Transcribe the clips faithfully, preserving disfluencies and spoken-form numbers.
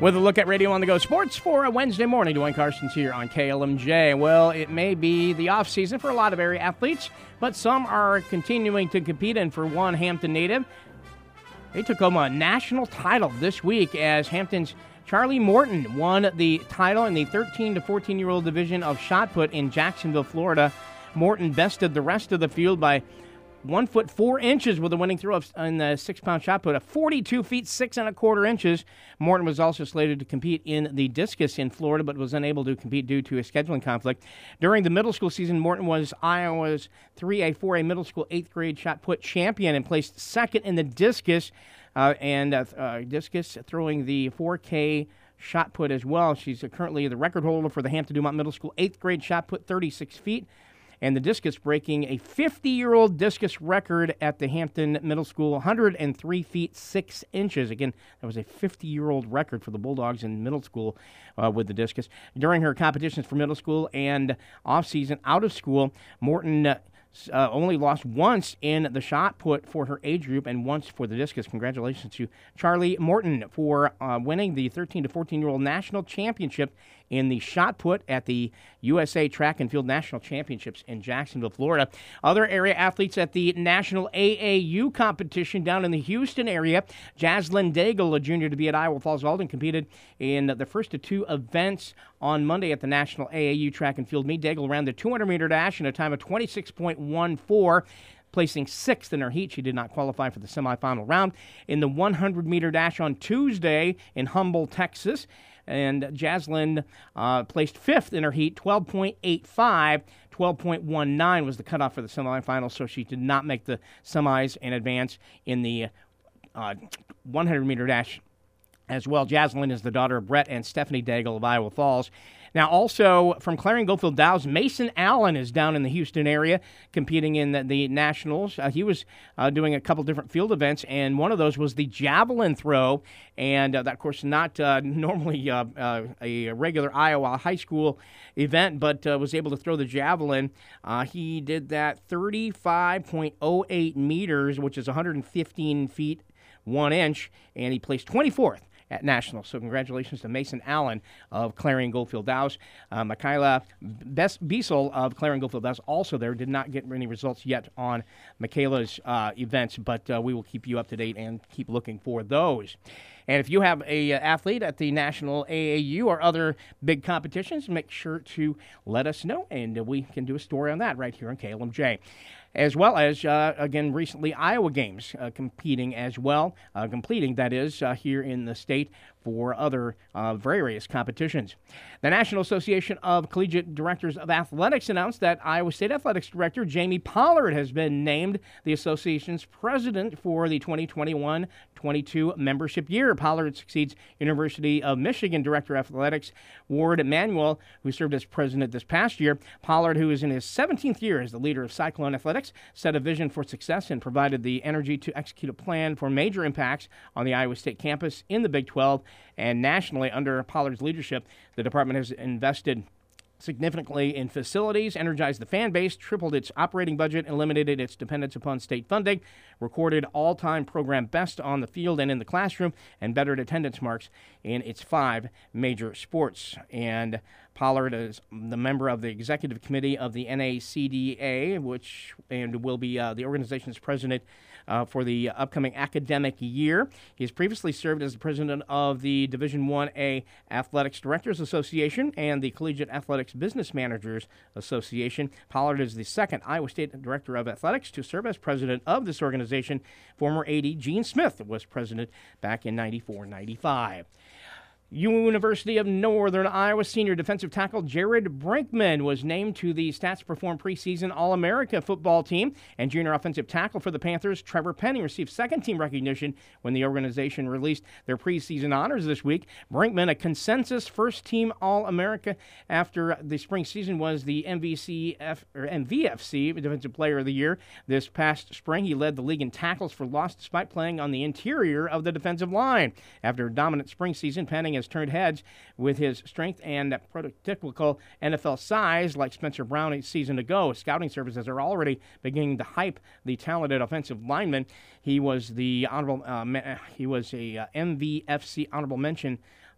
With a look at Radio on the Go Sports for a Wednesday morning, Dwayne Carson's here on K L M J. Well, it may be the off-season for a lot of area athletes, but some are continuing to compete, and for one Hampton native, they took home a national title this week as Hampton's Charlie Morton won the title in the thirteen to fourteen-year-old division of shot put in Jacksonville, Florida. Morton bested the rest of the field by one foot four inches with a winning throw of, in the six-pound shot put, at forty-two feet six and a quarter inches. Morton was also slated to compete in the discus in Florida, but was unable to compete due to a scheduling conflict. During the middle school season, Morton was Iowa's three A, four A middle school eighth grade shot put champion and placed second in the discus, uh, and uh, uh, discus throwing the four K shot put as well. She's currently the record holder for the Hampton Dumont Middle School eighth grade shot put, thirty-six feet. And the discus breaking a fifty-year-old discus record at the Hampton Middle School, one hundred three feet six inches. Again, that was a fifty-year-old record for the Bulldogs in middle school uh, with the discus. During her competitions for middle school and off-season out of school, Morton uh, Uh, only lost once in the shot put for her age group and once for the discus. Congratulations to Charlie Morton for uh, winning the thirteen to fourteen-year-old national championship in the shot put at the U S A Track and Field National Championships in Jacksonville, Florida. Other area athletes at the National A A U competition down in the Houston area. Jaslyn Daigle, a junior to be at Iowa Falls Alden, competed in the first of two events on Monday at the National A A U Track and Field Meet. Daigle ran the two hundred meter dash in a time of twenty-six point one four, placing sixth in her heat. She did not qualify for the semifinal round. In the one hundred meter dash on Tuesday in Humble, Texas, and Jaslyn uh, placed fifth in her heat, twelve point eight five. twelve point one nine was the cutoff for the semifinals, so she did not make the semis and advance in the uh, one hundred meter dash as well. Jaslyn is the daughter of Brett and Stephanie Daigle of Iowa Falls. Now, also from Clarion Goldfield Dows, Mason Allen is down in the Houston area competing in the, the Nationals. Uh, he was uh, doing a couple different field events, and one of those was the javelin throw. And uh, that, of course, not uh, normally uh, uh, a regular Iowa high school event, but uh, was able to throw the javelin. Uh, he did that thirty-five point oh eight meters, which is one hundred fifteen feet, one inch, and he placed twenty-fourth at Nationals. So congratulations to Mason Allen of Clarion Goldfield Dows. Uh, Michaela Best Biesel of Clarion Goldfield Dows also there. Did not get any results yet on Michaela's uh, events, but uh, we will keep you up to date and keep looking for those. And if you have a uh, athlete at the National A A U or other big competitions, make sure to let us know, and uh, we can do a story on that right here on K L M J. As well as, uh, again, recently Iowa Games uh, competing as well, uh, completing, that is, uh, here in the state for other uh, various competitions. The National Association of Collegiate Directors of Athletics announced that Iowa State Athletics Director Jamie Pollard has been named the association's president for the twenty twenty-one twenty-two membership year. Pollard succeeds University of Michigan Director of Athletics Ward Emanuel, who served as president this past year. Pollard, who is in his seventeenth year as the leader of Cyclone Athletics, set a vision for success and provided the energy to execute a plan for major impacts on the Iowa State campus in the Big twelve and nationally. Under Pollard's leadership, the department has invested significantly in facilities, energized the fan base, tripled its operating budget, eliminated its dependence upon state funding, recorded all-time program best on the field and in the classroom, and bettered attendance marks in its five major sports. And Pollard is the member of the executive committee of the N A C D A, which and will be uh, the organization's president uh, for the upcoming academic year. He has previously served as the president of the Division one A Athletics Directors Association and the Collegiate Athletics Business Managers Association. Pollard is the second Iowa State Director of Athletics to serve as president of this organization. Former A D Gene Smith was president back in ninety-four ninety-five. University of Northern Iowa senior defensive tackle Jared Brinkman was named to the Stats Perform preseason All-America football team, and junior offensive tackle for the Panthers Trevor Penny received second-team recognition when the organization released their preseason honors this week. Brinkman, a consensus first-team All-America after the spring season, was the M V C F, or M V F C Defensive Player of the Year this past spring. He led the league in tackles for loss despite playing on the interior of the defensive line. After a dominant spring season, Penning has turned heads with his strength and prototypical N F L size like Spencer Brown a season ago. Scouting services are already beginning to hype the talented offensive lineman. He was the honorable uh, he was a uh, M V F C honorable mention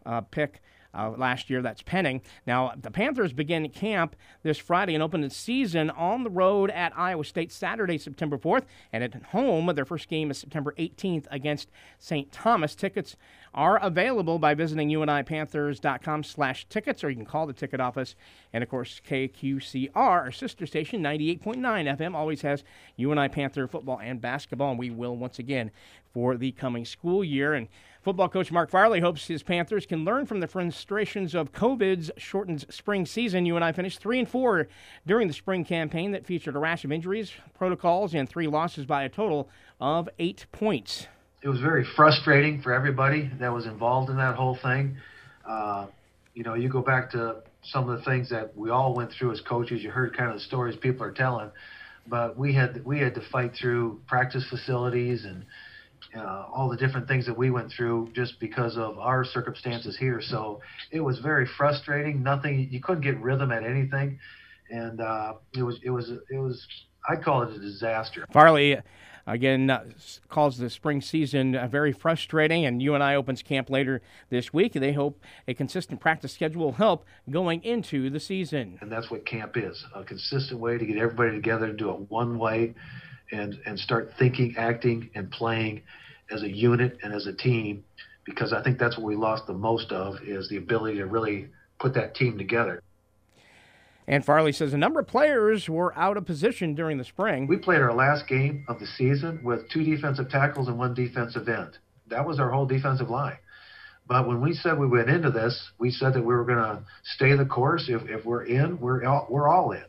uh, pick Uh, last year. That's pending. Now, the Panthers begin camp this Friday and open the season on the road at Iowa State Saturday, September fourth, and at home, their first game is September eighteenth against Saint Thomas. Tickets are available by visiting U N I Panthers dot com slash tickets, or you can call the ticket office. And, of course, K Q C R, our sister station, ninety-eight point nine F M, always has U N I Panther football and basketball, and we will once again for the coming school year. And football coach Mark Farley hopes his Panthers can learn from the frustrations of COVID's shortened spring season. U N I finished three and four during the spring campaign that featured a rash of injuries, protocols, and three losses by a total of eight points. It was very frustrating for everybody that was involved in that whole thing. Uh, you know, you go back to some of the things that we all went through as coaches. You heard kind of the stories people are telling, but we had we had to fight through practice facilities and Uh, all the different things that we went through just because of our circumstances here. So it was very frustrating. Nothing, you couldn't get rhythm at anything. And uh, it was, it was, it was, I'd call it a disaster. Farley, again, uh, calls the spring season uh, very frustrating, and U N I opens camp later this week. They hope a consistent practice schedule will help going into the season. And that's what camp is, a consistent way to get everybody together and do it one way and, and start thinking, acting, and playing as a unit and as a team, because I think that's what we lost the most of, is the ability to really put that team together. And Farley says a number of players were out of position during the spring. We played our last game of the season with two defensive tackles and one defensive end. That was our whole defensive line. But when we said we went into this, we said that we were going to stay the course. If, if we're in, we're all, we're all in.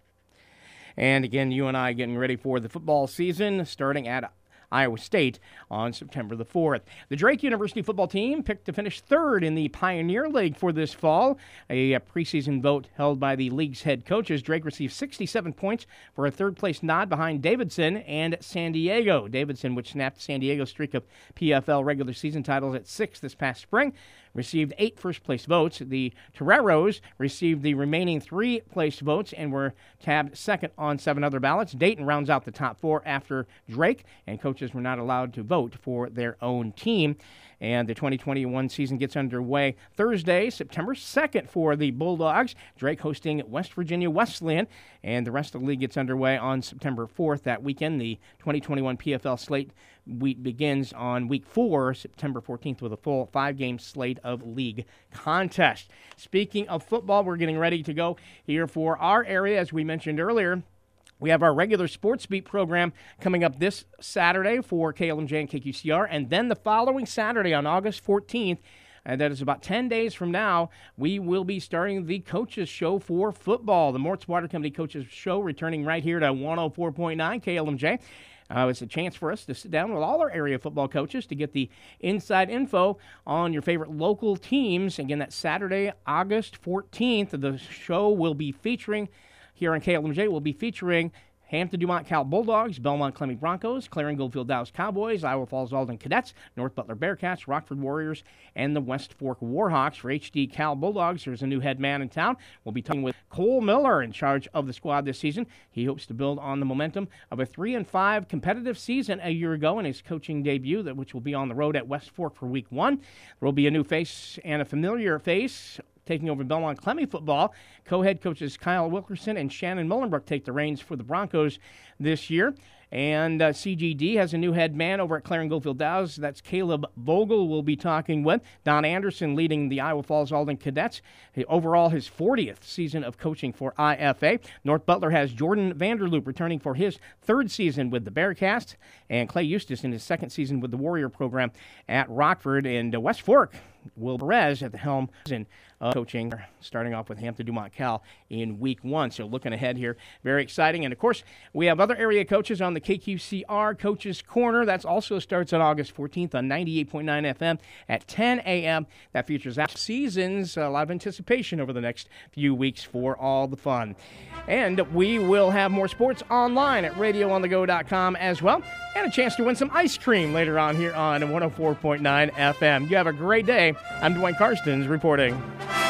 And again, U N I getting ready for the football season starting at Iowa State on September the fourth. The Drake University football team picked to finish third in the Pioneer League for this fall, a preseason vote held by the league's head coaches. Drake received sixty-seven points for a third-place nod behind Davidson and San Diego. Davidson, which snapped San Diego's streak of P F L regular season titles at six this past spring, received eight first-place votes. The Toreros received the remaining three-place votes and were tabbed second on seven other ballots. Dayton rounds out the top four after Drake, and coaches were not allowed to vote for their own team. And the twenty twenty-one season gets underway Thursday, September second for the Bulldogs. Drake hosting West Virginia Wesleyan, and the rest of the league gets underway on September fourth that weekend. The twenty twenty-one P F L slate week begins on week four, September fourteenth, with a full five-game slate of league contests. Speaking of football, we're getting ready to go here for our area, as we mentioned earlier. We have our regular Sports Beat program coming up this Saturday for K L M J and K Q C R, and then the following Saturday on August fourteenth, and that is about ten days from now, we will be starting the Coaches Show for football. The Mort's Water Company Coaches Show returning right here to one oh four point nine K L M J. Uh, it's a chance for us to sit down with all our area football coaches to get the inside info on your favorite local teams. Again, that's Saturday, August fourteenth. The show will be featuring here on K L M J, we'll be featuring Hampton-Dumont Cal Bulldogs, Belmont-Clemmy Broncos, Clarion-Goldfield Dallas Cowboys, Iowa Falls-Alden Cadets, North Butler Bearcats, Rockford Warriors, and the West Fork Warhawks. For H D Cal Bulldogs, there's a new head man in town. We'll be talking with Cole Miller in charge of the squad this season. He hopes to build on the momentum of a three and five competitive season a year ago in his coaching debut, that which will be on the road at West Fork for week one. There will be a new face and a familiar face taking over Belmont-Clemmy football. Co-head coaches Kyle Wilkerson and Shannon Mullenbrook take the reins for the Broncos this year. And uh, C G D has a new head man over at Clarion-Goldfield Dallas. That's Caleb Vogel we'll be talking with. Don Anderson leading the Iowa Falls-Alden Cadets. He, overall, his fortieth season of coaching for I F A. North Butler has Jordan Vanderloop returning for his third season with the Bearcats. And Clay Eustace in his second season with the Warrior program at Rockford. And uh, West Fork, Will Perez at the helm in uh, coaching, starting off with Hampton-Dumont Cal in week one. So looking ahead here, very exciting. And, of course, we have other area coaches on the K Q C R Coaches Corner. That also starts on August fourteenth on ninety-eight point nine F M at ten a.m. That features seasons, a lot of anticipation over the next few weeks for all the fun. And we will have more sports online at radio on the go dot com as well, and a chance to win some ice cream later on here on one oh four point nine F M. You have a great day. I'm Dwayne Karstens reporting.